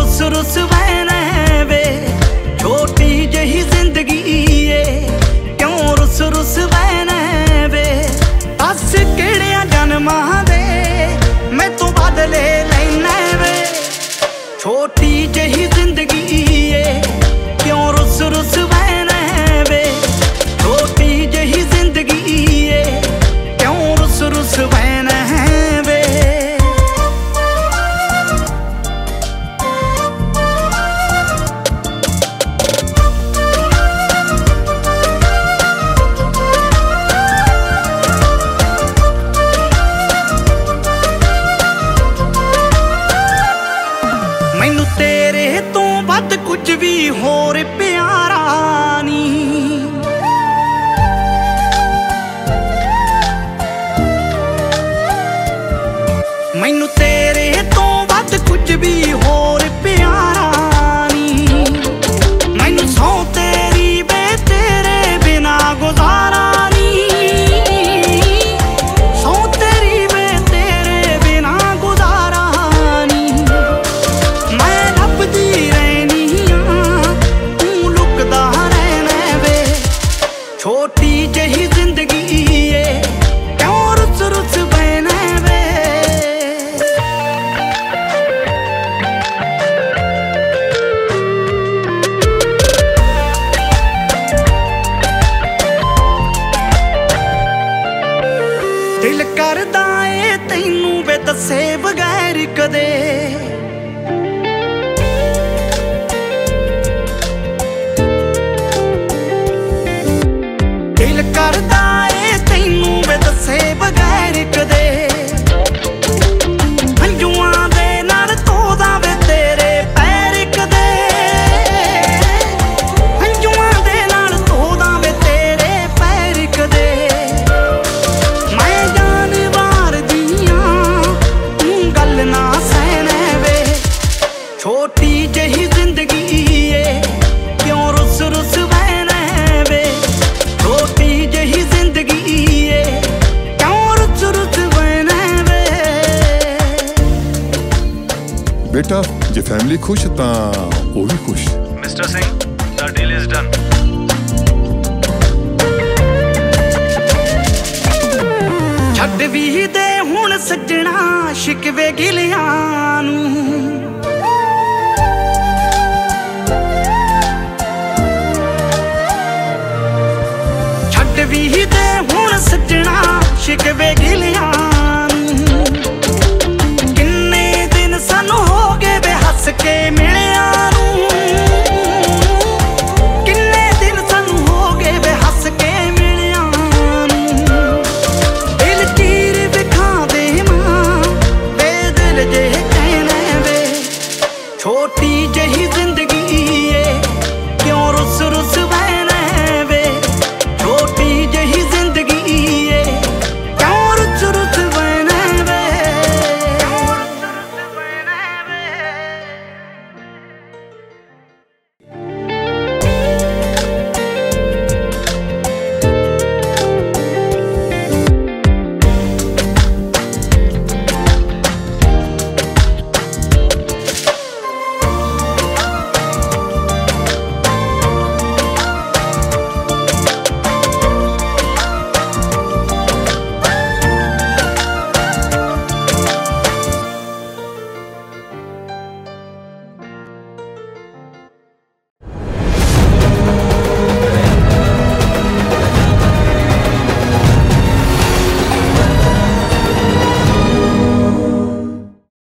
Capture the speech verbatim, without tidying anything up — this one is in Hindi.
रुस रुस बहना वे, छोटी जही जिंदगी ये क्यों रुस रुस बहना वे। दस किहड़ियां जन्मां दे मैं तो बदले लैना वे, छोटी जही जिंदगी ये क्यों रुस रुस बहना वे, छोटी जही जिंदगी ये क्यों रुस रुस बहना वे। मैनू तेरे तो वध कुछ भी होर प्यारा नी, मैनू तेरे तो वध कुछ भी होर प्यारा नी। मैनू सौ तेरी वे तेरे बिना गुजारा नी, सौ तेरी वे तेरे बिना गुजारा नी। मैं लभदी रहनी हां तू लुकदा रहना वे, छोटी जही जिंदगी ये क्यों रुस रुस बहना वे। दिल करदा ए तैनू वे दसे बगैर कदे, दिल करदा ए तैनू वे दसे बगैर कदे। हंजुआं दे नाल धोदा वे तेरे पैर कदे, हंजुआं दे नाल धोदा वे तेरे पैर कदे। मैं जानवार दियां तू गल ना सहना वे, छोटी जही जिंदगी ये क्यों रुस रुस बहना वे, छोटी जही जिंदगी ये क्यों रुस रुस बहना वे। बेटा जे फैमिली खुश तां वो भी खुश। Mister Singh, the deal is done. छड्ड भी दे हुण सज्जणा शिकवे गिलियां नूं, छड्ड भी दे हुण सज्जणा शिकवे गिलियां नूं। किन्ने दिन सानू हो गए वे हस के मिलिया नूं, किन्ने दिन सानू हो गए वे हस के मिलिया नूं। दिल चीर विखा दे मां वे दिल जे कहना वे, छोटी जही जिंदगी